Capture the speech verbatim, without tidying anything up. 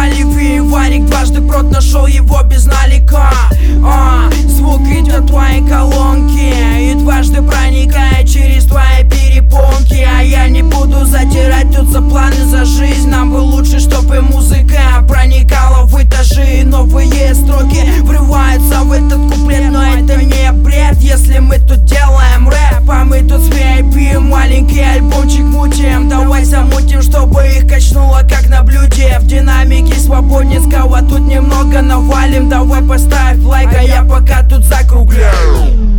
Оливии варик, дважды прот нашел его без налика. а, Звук идет в твои колонки и дважды проникает через твои перепонки. А я не буду затирать тут за планы, за жизнь. Нам бы лучше, чтобы музыка проникала в этажи. Новые строки врываются в этот куплет, но это не бред, если мы тут делаем рэп. А мы тут с ви ай пи маленький альбомчик мутим. Давай замутим, чтобы их качнуло как на блюде. В динамике свободненького тут немного навалим. Давай поставь лайк, а я пока тут закругляю.